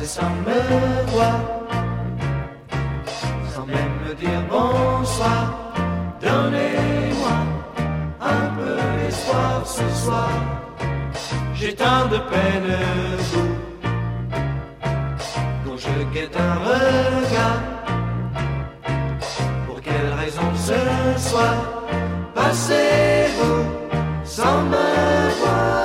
passer sans me voir, sans même me dire bonsoir. Donnez-moi un peu d'espoir ce soir. J'ai tant de peine, vous, quand je guette un regard. Pour quelle raison ce soir passez-vous sans me voir?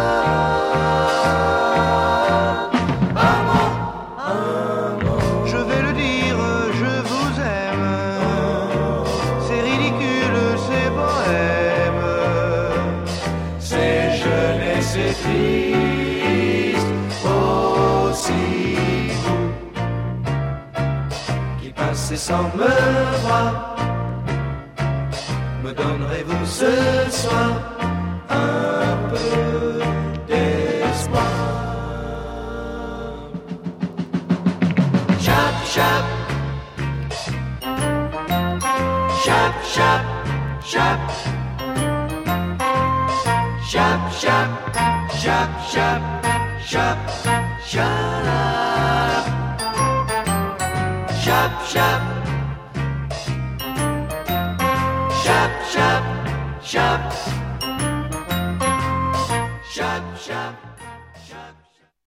Je vais le dire, je vous aime. C'est ridicule, c'est bohème. C'est jeune et c'est triste aussi, vous qui passez sans me voir. Me donnerez-vous ce soir un peu d'espoir? Chap, chap, chap, chap, chap, chap, chap, chap, chap, chap, chap, chap, chap, chap, chap, chap, chap, chap.